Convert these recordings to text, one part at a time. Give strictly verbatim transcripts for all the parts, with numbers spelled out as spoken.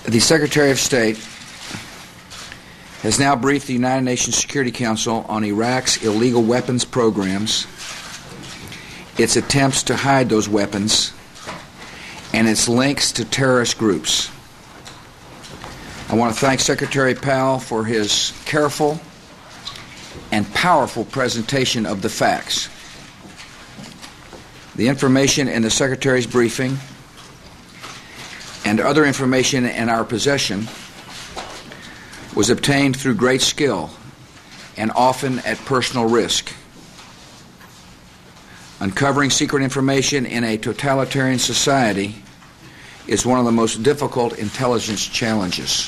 The Secretary of State has now briefed the United Nations Security Council on Iraq's illegal weapons programs, its attempts to hide those weapons, and its links to terrorist groups. I want to thank Secretary Powell for his careful and powerful presentation of the facts. The information in the Secretary's briefing and other information in our possession was obtained through great skill and often at personal risk. Uncovering secret information in a totalitarian society is one of the most difficult intelligence challenges.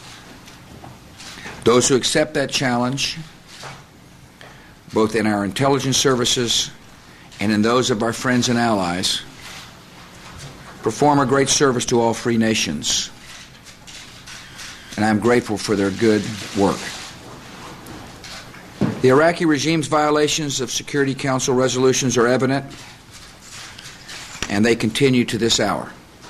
Those who accept that challenge, both in our intelligence services and in those of our friends and allies, perform a great service to all free nations. And I'm grateful for their good work. The Iraqi regime's violations of Security Council resolutions are evident, and they continue to this hour.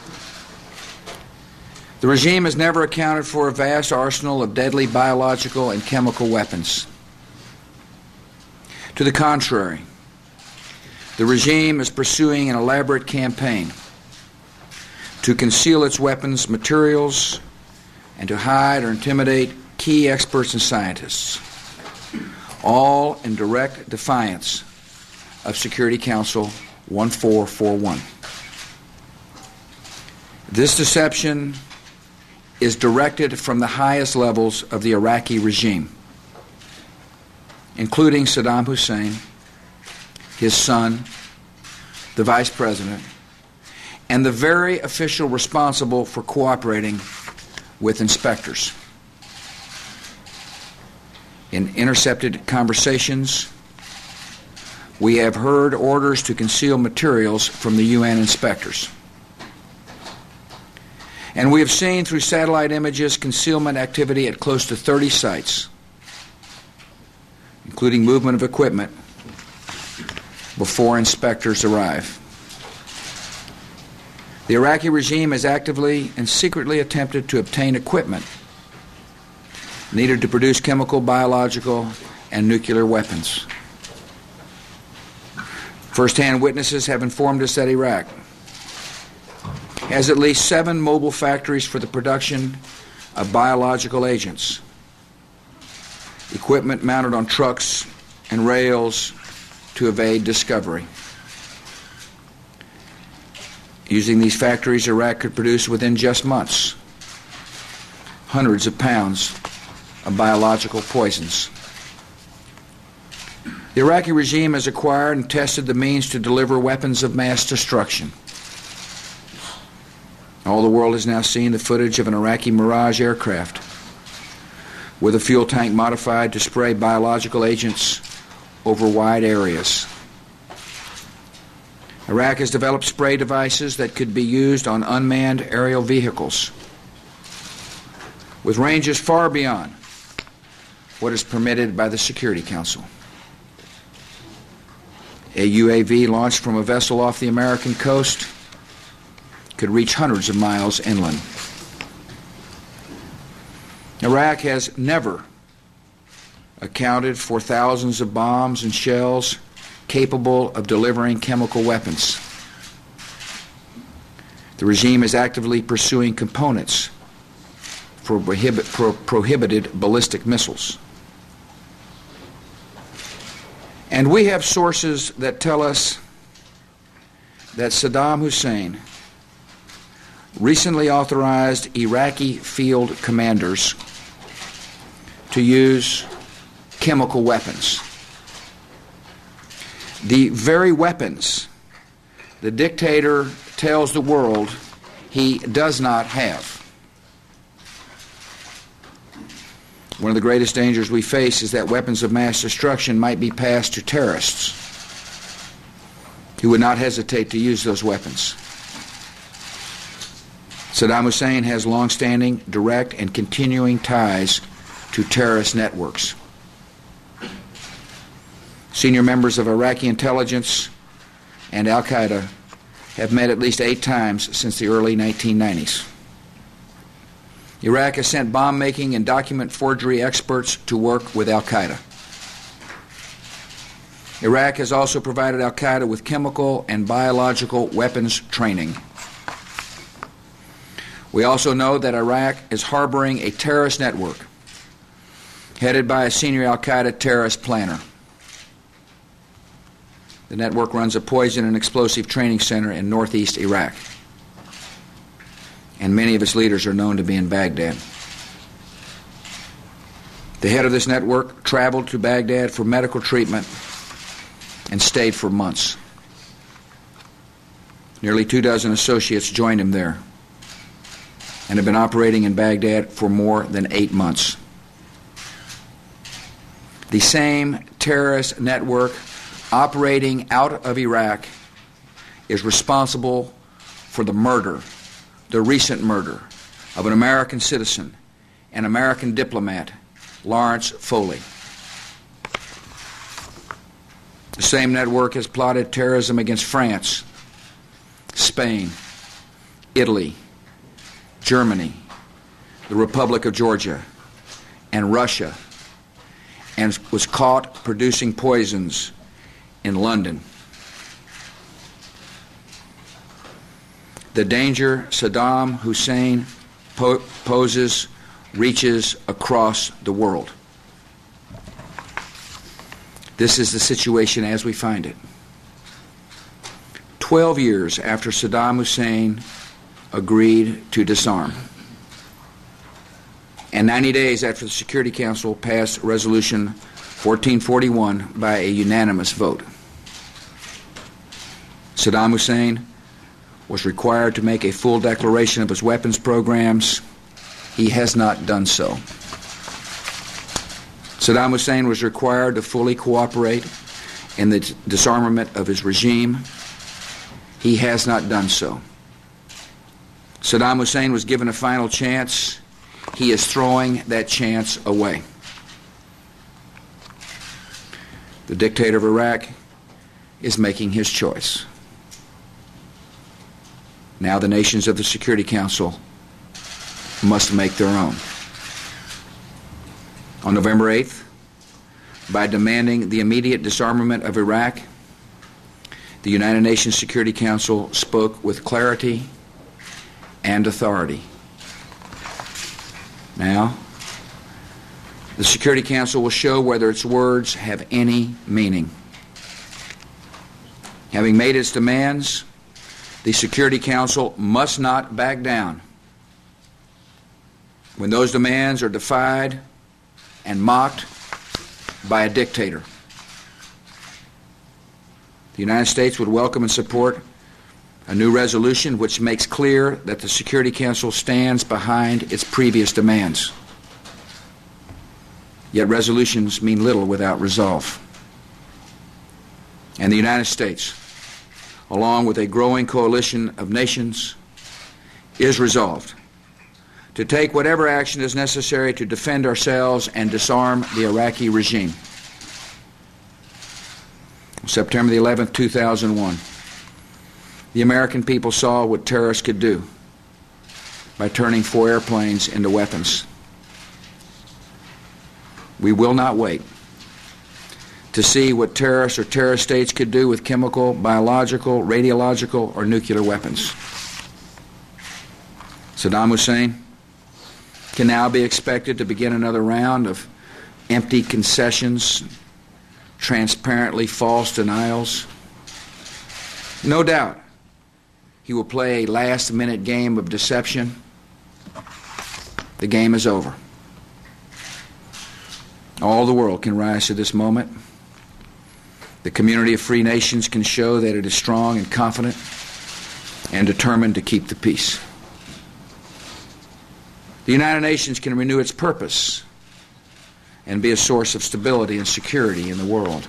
The regime has never accounted for a vast arsenal of deadly biological and chemical weapons. To the contrary, the regime is pursuing an elaborate campaign to conceal its weapons materials and to hide or intimidate key experts and scientists, all in direct defiance of Security Council one four four one. This deception is directed from the highest levels of the Iraqi regime, including Saddam Hussein, his son, the Vice President, and the very official responsible for cooperating with inspectors. In intercepted conversations, we have heard orders to conceal materials from the U N inspectors. And we have seen through satellite images concealment activity at close to thirty sites, including movement of equipment before inspectors arrive. The Iraqi regime has actively and secretly attempted to obtain equipment needed to produce chemical, biological, and nuclear weapons. First-hand witnesses have informed us that Iraq has at least seven mobile factories for the production of biological agents, equipment mounted on trucks and rails to evade discovery. Using these factories, Iraq could produce within just months hundreds of pounds of biological poisons. The Iraqi regime has acquired and tested the means to deliver weapons of mass destruction. All the world has now seen the footage of an Iraqi Mirage aircraft with a fuel tank modified to spray biological agents over wide areas. Iraq has developed spray devices that could be used on unmanned aerial vehicles with ranges far beyond what is permitted by the Security Council. A U A V launched from a vessel off the American coast could reach hundreds of miles inland. Iraq has never accounted for thousands of bombs and shells capable of delivering chemical weapons. The regime is actively pursuing components for prohibit, pro, prohibited ballistic missiles. And we have sources that tell us that Saddam Hussein recently authorized Iraqi field commanders to use chemical weapons. The very weapons the dictator tells the world he does not have. One of the greatest dangers we face is that weapons of mass destruction might be passed to terrorists who would not hesitate to use those weapons. Saddam Hussein has long-standing, direct, and continuing ties to terrorist networks. Senior members of Iraqi intelligence and al-Qaeda have met at least eight times since the early nineteen nineties. Iraq has sent bomb-making and document forgery experts to work with al-Qaeda. Iraq has also provided al-Qaeda with chemical and biological weapons training. We also know that Iraq is harboring a terrorist network headed by a senior al-Qaeda terrorist planner. The network runs a poison and explosive training center in northeast Iraq, and many of its leaders are known to be in Baghdad. The head of this network traveled to Baghdad for medical treatment and stayed for months. Nearly two dozen associates joined him there and have been operating in Baghdad for more than eight months. The same terrorist network operating out of Iraq is responsible for the murder, the recent murder, of an American citizen and American diplomat, Lawrence Foley. The same network has plotted terrorism against France, Spain, Italy, Germany, the Republic of Georgia, and Russia, and was caught producing poisons in London. The danger Saddam Hussein po- poses reaches across the world. This is the situation as we find it. Twelve years after Saddam Hussein agreed to disarm, and ninety days after the Security Council passed Resolution fourteen forty-one by a unanimous vote, Saddam Hussein was required to make a full declaration of his weapons programs. He has not done so. Saddam Hussein was required to fully cooperate in the disarmament of his regime. He has not done so. Saddam Hussein was given a final chance. He is throwing that chance away. The dictator of Iraq is making his choice. Now the nations of the Security Council must make their own. On November eighth, by demanding the immediate disarmament of Iraq, the United Nations Security Council spoke with clarity and authority. Now, the Security Council will show whether its words have any meaning. Having made its demands, the Security Council must not back down when those demands are defied and mocked by a dictator. The United States would welcome and support a new resolution which makes clear that the Security Council stands behind its previous demands. Yet resolutions mean little without resolve. And the United States, along with a growing coalition of nations, is resolved to take whatever action is necessary to defend ourselves and disarm the Iraqi regime. September the eleventh, two thousand one, the American people saw what terrorists could do by turning four airplanes into weapons. We will not wait to see what terrorists or terrorist states could do with chemical, biological, radiological, or nuclear weapons. Saddam Hussein can now be expected to begin another round of empty concessions, transparently false denials. No doubt he will play a last-minute game of deception. The game is over. All the world can rise to this moment. The community of free nations can show that it is strong and confident and determined to keep the peace. The United Nations can renew its purpose and be a source of stability and security in the world.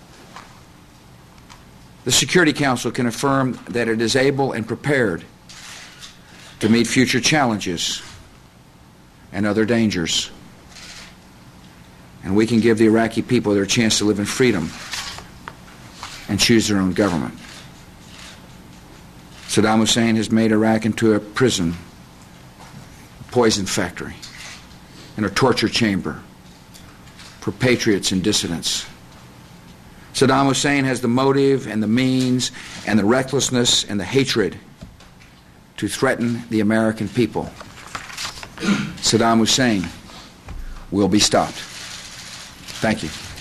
The Security Council can affirm that it is able and prepared to meet future challenges and other dangers. And we can give the Iraqi people their chance to live in freedom and choose their own government. Saddam Hussein has made Iraq into a prison, poison factory and a torture chamber for patriots and dissidents. Saddam Hussein has the motive and the means and the recklessness and the hatred to threaten the American people. Saddam Hussein will be stopped. Thank you.